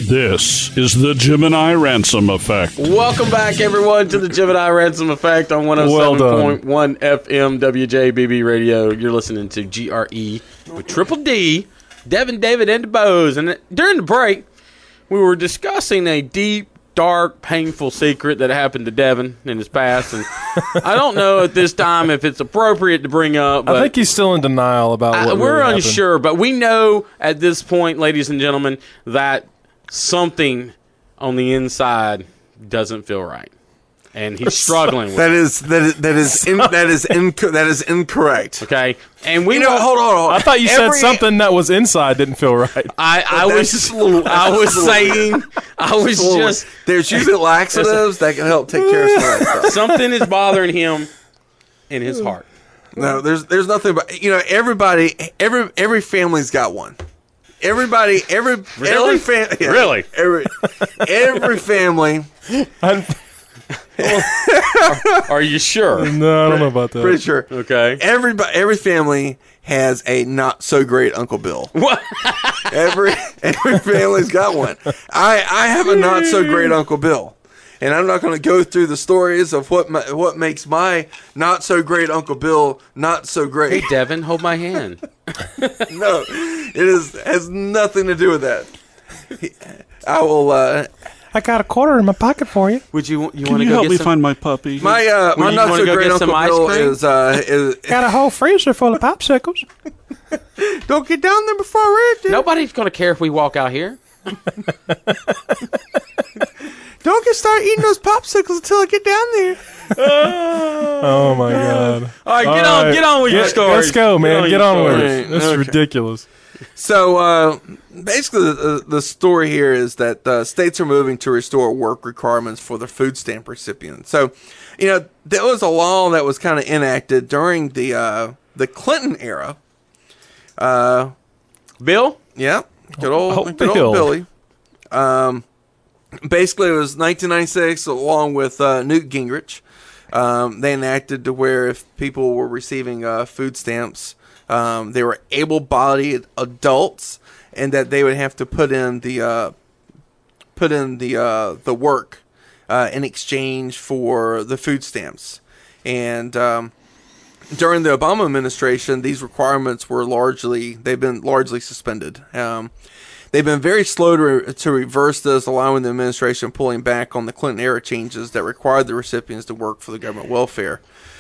This is the Gemini Ransom Effect. Welcome back, everyone, to the Gemini Ransom Effect on 107.1 FM WJBB Radio. You're listening to GRE with Triple D, Devin, David, and DeBose. And during the break, we were discussing a deep, dark, painful secret that happened to Devin in his past. And I don't know at this time if it's appropriate to bring up. But I think he's still in denial about what we're really unsure, but we know at this point, ladies and gentlemen, that something on the inside doesn't feel right, and he's struggling with that is incorrect. Okay, and we hold on. I thought you said something that was inside didn't feel right. I was there's usually laxatives that can help take care of some of that stuff. Something is bothering him in his heart. No, there's nothing but every family's got one. Every family, Are you sure? No, I don't know about that. Pretty sure. Okay. Every family has a not so great Uncle Bill. What? Every family's got one. I have a not so great Uncle Bill, and I'm not going to go through the stories of what makes my not so great Uncle Bill not so great. Hey, Devin, hold my hand. No, has nothing to do with that. I will. I got a quarter in my pocket for you. Would you want to go help get me some? find my puppy? My not so great Uncle Bill is Got a whole freezer full of popsicles. Don't get down there before I read it. Nobody's going to care if we walk out here. Don't start eating those popsicles until I get down there. Oh my God! All right, get on with your story. Let's go, man. Get on with it. This is Okay. ridiculous. So basically, the story here is that states are moving to restore work requirements for their food stamp recipients. So, there was a law that was kind of enacted during the Clinton era. Bill? Yeah, good old Bill. Billy. Basically, it was 1996, along with Newt Gingrich. They enacted to where if people were receiving food stamps, they were able-bodied adults, and that they would have to put in the work in exchange for the food stamps. And during the Obama administration, these requirements were they've been largely suspended. They've been very slow to reverse this, allowing the administration pulling back on the Clinton-era changes that required the recipients to work for the government welfare.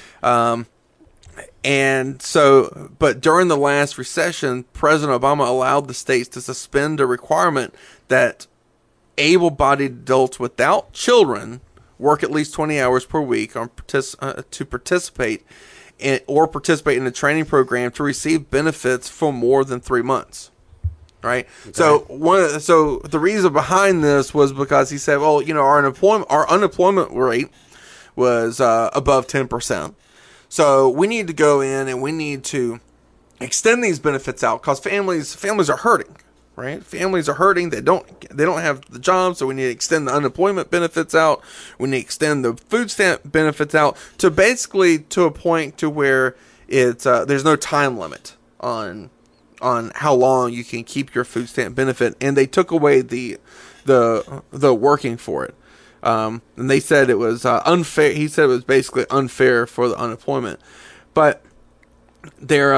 And so, but during the last recession, President Obama allowed the states to suspend a requirement that able-bodied adults without children work at least 20 hours per week to participate in a training program to receive benefits for more than 3 months. Right. Okay. So the reason behind this was because he said, well, our unemployment rate was above 10%. So we need to go in and we need to extend these benefits out because families are hurting. Right. Families are hurting. They don't have the job. So we need to extend the unemployment benefits out. We need to extend the food stamp benefits out to basically to a point to where it's there's no time limit on how long you can keep your food stamp benefit, and they took away the working for it. And they said it was unfair. He said it was basically unfair for the unemployment, but they're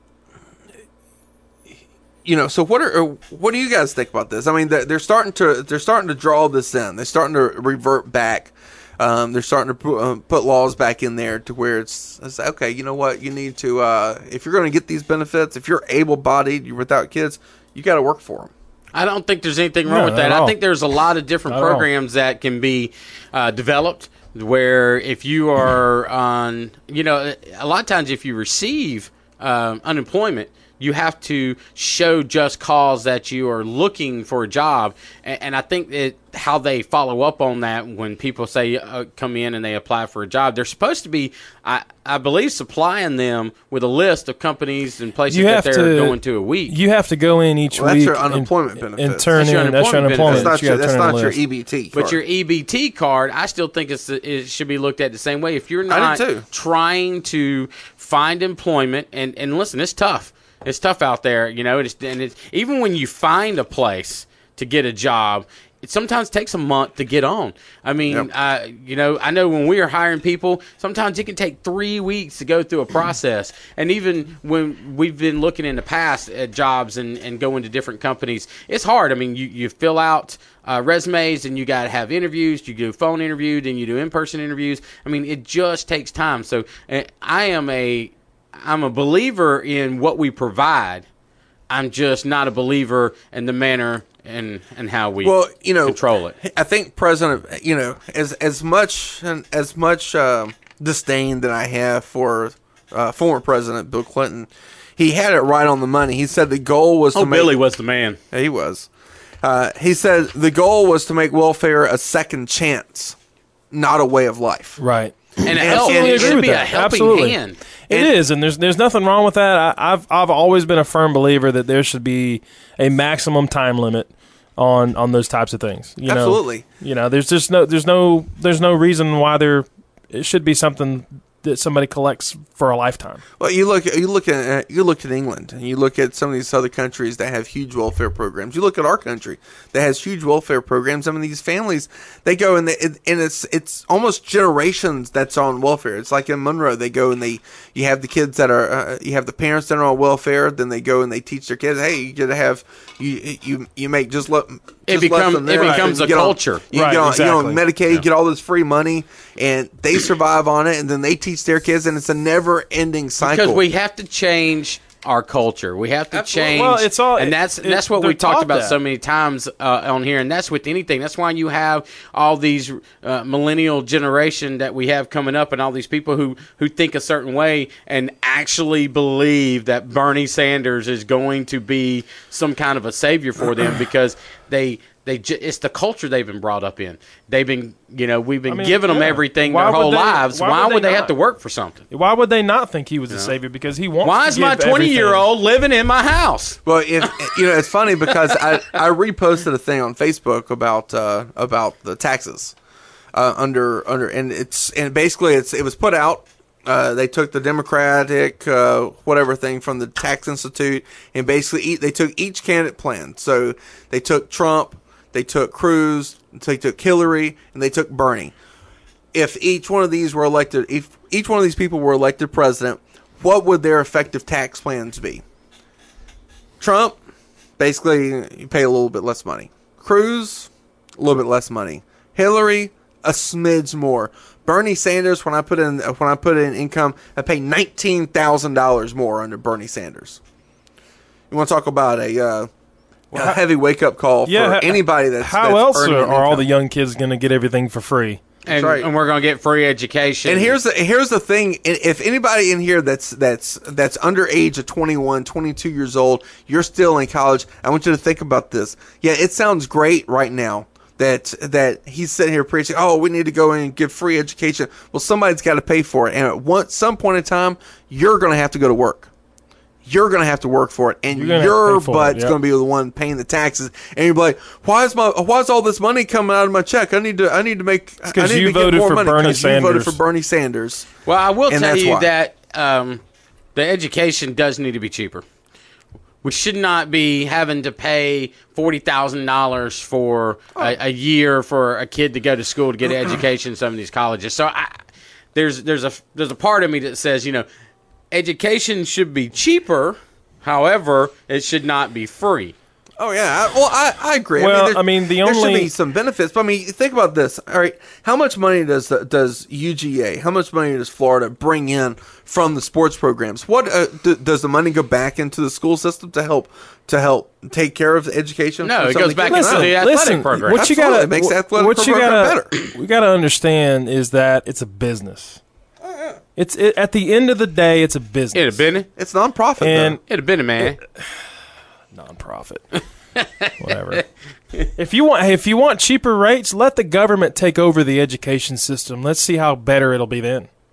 So what do you guys think about this? I mean, they're starting to draw this in. They're starting to revert back. They're starting to put laws back in there to where it's okay. You know what? You need to if you're going to get these benefits, if you're able-bodied, you're without kids, you got to work for them. I don't think there's anything wrong with that. I think there's a lot of different programs that can be developed where if you are on, a lot of times if you receive unemployment, you have to show just cause that you are looking for a job. And I think how they follow up on that when people say come in and they apply for a job, they're supposed to be, I believe, supplying them with a list of companies and places that they're going to a week. You have to go in each week. That's your unemployment benefit. And turn in. That's your unemployment. That's not your EBT card. But your EBT card, I still think it should be looked at the same way. If you're not trying to find employment, and listen, it's tough. It's tough out there, and it's even when you find a place to get a job, it sometimes takes a month to get on. I mean, I know when we are hiring people, sometimes it can take 3 weeks to go through a process. And even when we've been looking in the past at jobs and going to different companies, it's hard. I mean, you fill out resumes, and you got to have interviews. You do phone interviews, and you do in-person interviews. I mean, it just takes time. So I'm a believer in what we provide. I'm just not a believer in the manner and how we control it. I think President, as much disdain that I have for former President Bill Clinton, he had it right on the money. He said the goal was to make... Billy was the man. Yeah, he was. He said the goal was to make welfare a second chance, not a way of life. Right. And it should be a helping hand. It is, and there's nothing wrong with that. I've always been a firm believer that there should be a maximum time limit on those types of things. Absolutely. There's no reason why it should be something that somebody collects for a lifetime. Well, you look at England, and you look at some of these other countries that have huge welfare programs. You look at our country that has huge welfare programs. I mean, these families, they go and it's almost generations that's on welfare. It's like in Monroe, they go and you have the kids that are you have the parents that are on welfare. Then they go and they teach their kids, hey, you got to have you make just let. It becomes a culture. You get on Medicaid, get all this free money, and they survive on it, and then they teach their kids, and it's a never-ending cycle. Because we have to change our culture. We have to change. Well, it's all, and that's what we talked about so many times on here, and that's with anything. That's why you have all these millennial generation that we have coming up, and all these people who think a certain way and actually believe that Bernie Sanders is going to be some kind of a savior for them because it's the culture they've been brought up in. We've been giving them everything their whole lives. Why would they have to work for something? Why would they not think he was a savior? Because he wants. Why is my 20-year-old living in my house? Well, it's funny because I reposted a thing on Facebook about the taxes and basically it was put out. They took the Democratic whatever thing from the Tax Institute, and basically they took each candidate plan. So they took Trump, they took Cruz, they took Hillary, and they took Bernie. If each one of these people were elected president, what would their effective tax plans be? Trump, basically, you pay a little bit less money. Cruz, a little bit less money. Hillary, a smidge more. Bernie Sanders, when I put in income, I pay $19,000 more under Bernie Sanders. You want to talk about a heavy wake up call for anybody that's how else are all the income. young kids going to get everything for free? And we're going to get free education. And here's the thing: if anybody in here that's under age of 21, 22 years old, you're still in college. I want you to think about this. Yeah, it sounds great right now that he's sitting here preaching, oh, we need to go in and give free education. Well, somebody's got to pay for it. And at some point in time, you're going to have to go to work. You're going to have to work for it. And your butt's going to be the one paying the taxes. And you're like, why is all this money coming out of my check? I need to make because you voted for Bernie Sanders. You voted for Bernie Sanders. Well, I will tell you that the education does need to be cheaper. We should not be having to pay $40,000 for a year for a kid to go to school to get an education in some of these colleges. So there's a part of me that says, education should be cheaper. However, it should not be free. Oh yeah, I agree. Well, there should be some benefits. But think about this. All right, how much money does UGA? How much money does Florida bring in from the sports programs? What does the money go back into the school system to help take care of the education? No, it goes back into the athletic program. What you gotta, it makes the athletic program better. We got to understand is that it's a business. It's at the end of the day, it's a business. It'd have been. It's nonprofit. And it'd have been, man. Nonprofit. Whatever. If you want cheaper rates, let the government take over the education system. Let's see how better it'll be then.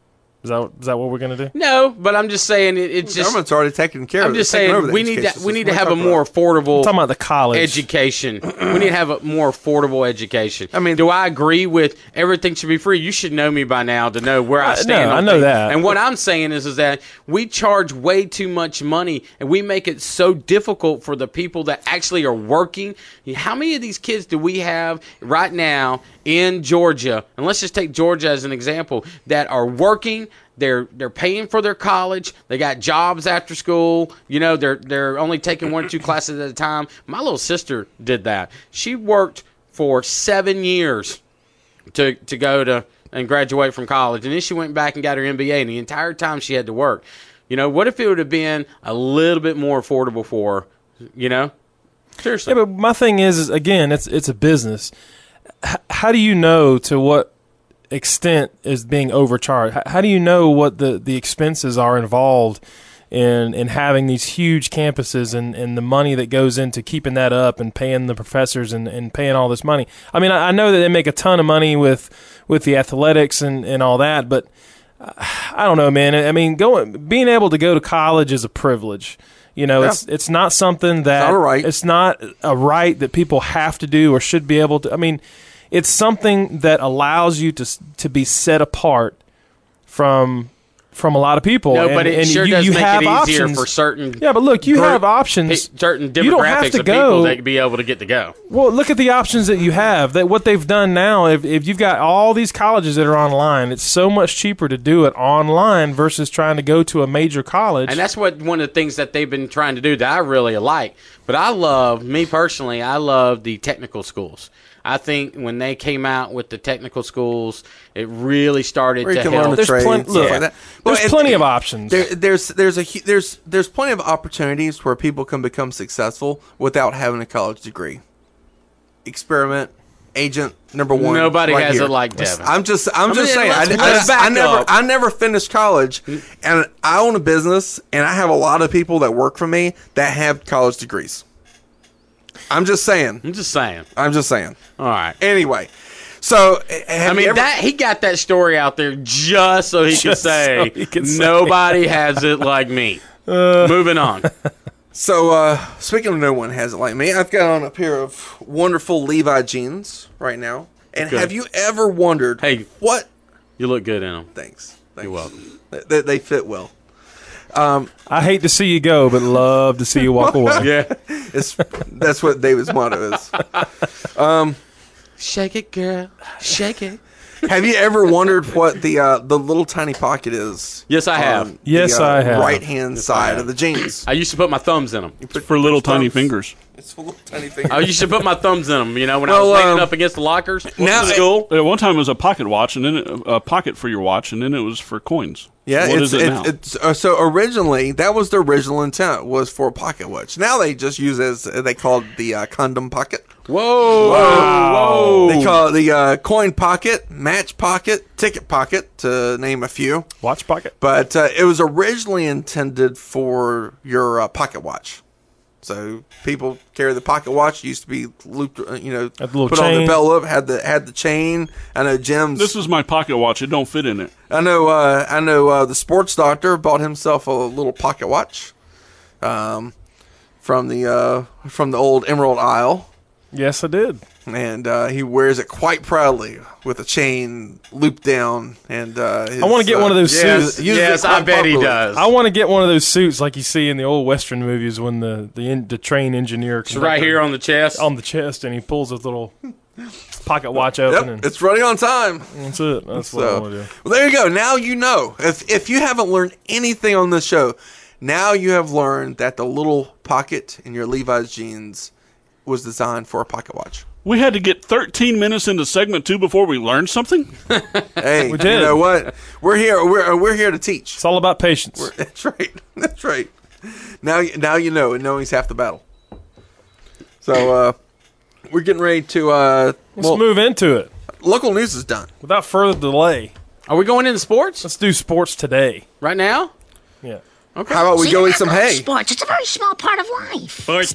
Is that what we're going to do? No, but I'm just saying it's The just. government's already taking care of it. I'm just Taking over saying the we need education we need to system. have a more affordable. I'm talking about the college education. We need to have a more affordable education. I mean, do I agree with everything should be free? You should know me by now to know where I stand. No, on I know things. that. And what I'm saying is that we charge way too much money, and we make it so difficult for the people that actually are working. How many of these kids do we have right now in Georgia? And let's just take Georgia as an example that are working. They're paying for their college. They got jobs after school. You know, they're only taking 1 or 2 classes at a time. My little sister did that. She worked for 7 years to go to and graduate from college, and then she went back and got her MBA. And the entire time she had to work. You know, what if it would have been a little bit more affordable for her? You know, seriously. Yeah, but my thing is again, it's a business. How do you know to what extent is being overcharged? How do you know what the expenses are involved in having these huge campuses and the money that goes into keeping that up and paying the professors and paying all this money? I mean, I know that they make a ton of money with the athletics and all that, but I don't know, man. I mean, being able to go to college is a privilege. You know, it's not something that it's not a right that people have to do or should be able to. I mean, it's something that allows you to be set apart from a lot of people. No, but it sure does make it easier options for certain. Yeah, but look, you have options. Certain you don't have demographics to of go, people that be able to get to go. Well, look at the options that you have. That what they've done now. If you've got all these colleges that are online, it's so much cheaper to do it online versus trying to go to a major college. And that's one of the things that they've been trying to do that I really like. But I love the technical schools. I think when they came out with the technical schools, it really started to help. There's plenty of options. There's plenty of opportunities where people can become successful without having a college degree. Experiment, agent number 1. Nobody right has here. it like Devin. I'm just saying. I never finished college, and I own a business, and I have a lot of people that work for me that have college degrees. I'm just saying. All right. Anyway, so he got that story out there just so he could say nobody has it like me. Moving on. So speaking of no one has it like me, I've got on a pair of wonderful Levi jeans right now. And have you ever wondered? Hey, what? You look good in them. Thanks. You're welcome. They fit well. I hate to see you go, but love to see you walk away. Yeah, that's what David's motto is. Shake it, girl. Shake it. Have you ever wondered what the little tiny pocket is? Yes, I have. I have. Right hand side of the jeans. I used to put my thumbs in them. For little tiny fingers. It's for little tiny fingers. I used to put my thumbs in them. You know, when I was leaning up against the lockers. Now, school. At one time it was a pocket watch, and then a pocket for your watch, and then it was for coins. Yeah, what is it now? So originally, that was the original intent, was for a pocket watch. Now they just use they call it the condom pocket. Whoa. They call it the coin pocket, match pocket, ticket pocket, to name a few. Watch pocket. But it was originally intended for your pocket watch. So people carry the pocket watch. It used to be looped, put chain on the belt loop. Had the chain. I know Jim's. This is my pocket watch. It don't fit in it. I know. The sports doctor bought himself a little pocket watch, from the old Emerald Isle. Yes, I did. And he wears it quite proudly with a chain looped down. And I want to get one of those suits. Yes, I bet he does. I want to get one of those suits like you see in the old Western movies when the train engineer comes right here on the chest. On the chest, and he pulls his little pocket watch open. Yep, it's running on time. That's it. That's what I want to do. Well, there you go. Now you know. If you haven't learned anything on this show, now you have learned that the little pocket in your Levi's jeans was designed for a pocket watch. We had to get 13 minutes into segment 2 before we learned something. Hey, we did. You know what? We're here. We're here to teach. It's all about patience. That's right. That's right. Now you know, and knowing's half the battle. So we're getting ready to let's move into it. Local news is done. Without further delay, are we going into sports? Let's do sports today. Right now? Yeah. Okay. How about we go eat some hay? Sports. It's a very small part of life. Sports,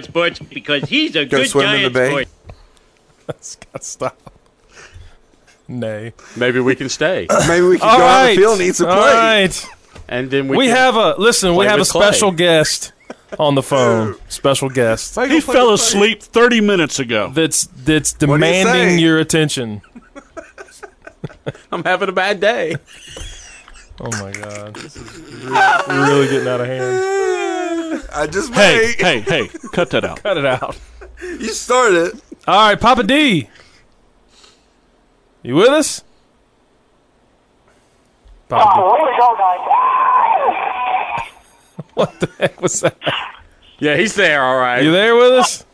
because he's a good swim guy in the bay. Sports. That's got to stop. Nay. Maybe we can stay. Maybe we can go out on the field and eat some All clay. right. And then We have a special clay. guest on the phone. Special guest He fell asleep 30 minutes ago. that's do you demanding say? your attention. I'm having a bad day. Oh my God, this is really getting out of hand. I just Hey, may. hey, cut that out. Cut it out. You started. All right, Papa D, you with us? Papa D. What the heck was that? Yeah, he's there, all right. You there with us?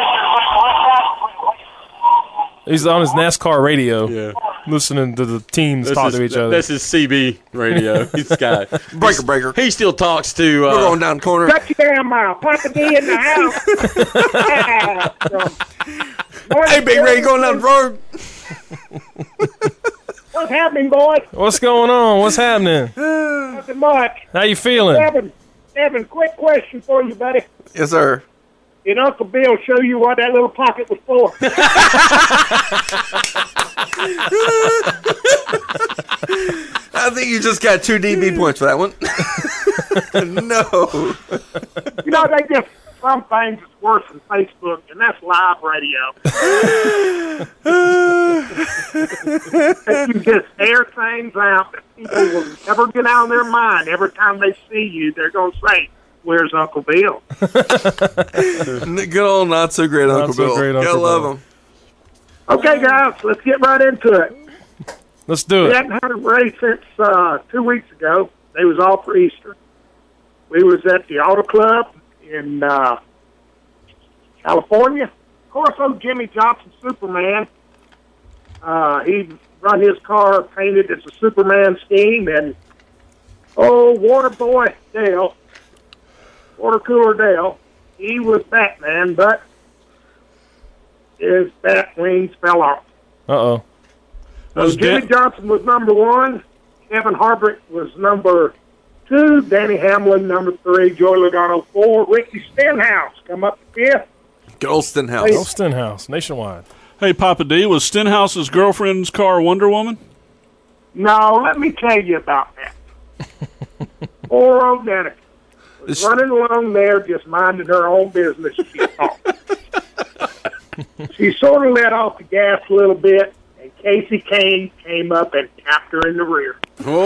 He's on his NASCAR radio, Yeah. listening to the teams talk to each other. This is CB radio. He's got Breaker. He still talks to. We're going down the corner. Shut your damn mouth. Papa D in the house. Hey, Big Ray, going down the road. What's happening, boys? What's going on? What's happening? Nothing much. How you feeling? Evan, quick question for you, buddy. Yes, sir. Did Uncle Bill show you what that little pocket was for? I think you just got 2 DB points for that one. No. You know, they just, some things is worse than Facebook, and that's live radio. You just air things out that people will never get out of their mind. Every time they see you, they're going to say, "Where's Uncle Bill?" Good old not so great Uncle so Bill. great Uncle Gotta love Bill. him. Okay, guys, let's get right into it. Let's do We it. hadn't had a race since 2 weeks ago. They was all for Easter. We was at the Auto Club in California. Of course, old Jimmy Johnson, Superman, he run his car painted as a Superman scheme, and Water Boy Dale, Water Cooler Dale, he was Batman, but his bat wings fell off. Uh-oh. Was Jimmy Dan- Johnson was number 1. Kevin Harvick was number 2. Danny Hamlin, number 3. Joey Logano, 4. Ricky Stenhouse come up to 5th. Good old Stenhouse. Oh, Stenhouse, nationwide. Hey, Papa D, was Stenhouse's girlfriend's car Wonder Woman? Now, let me tell you about that. Poor old Danica was running along there just minding her own business, she thought. She sort of let off the gas a little bit, and Casey Kane came up and tapped her in the rear.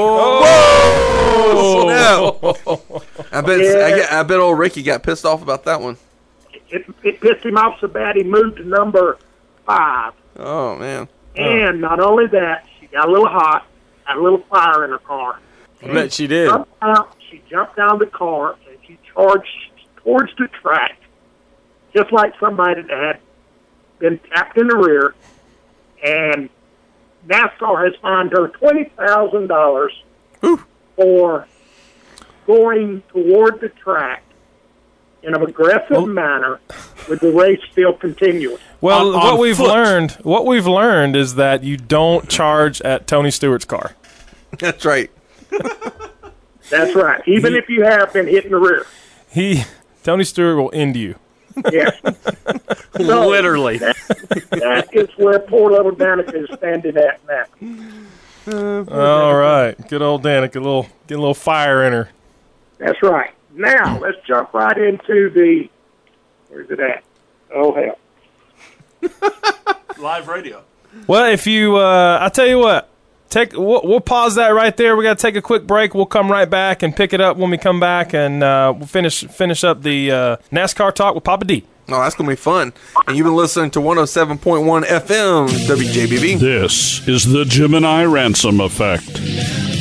Oh, snap. I bet old Ricky got pissed off about that one. It pissed him off so bad he moved to number 5. Oh, man. And not only that, she got a little hot, had a little fire in her car. I bet she did. She jumped out of the car and she charged towards the track, just like somebody that had been tapped in the rear. And NASCAR has fined her $20,000 for going toward the track in an aggressive manner, with the race still continuing. Well, On what we've learned is that you don't charge at Tony Stewart's car. That's right. That's right. Even if you have been hit in the rear. Tony Stewart will end you. Yes. Literally. That is where poor little Danica is standing at now. All right, good old Danica, get a little fire in her. That's right. Now, let's jump right into the... Where's it at? Oh, hell. Live radio. Well, if you, I tell you what, we'll pause that right there. We got to take a quick break. We'll come right back and pick it up when we come back, and we'll finish up the NASCAR talk with Papa D. Oh, that's going to be fun. And you've been listening to 107.1 FM WJBV. This is the Gemini Ransom Effect.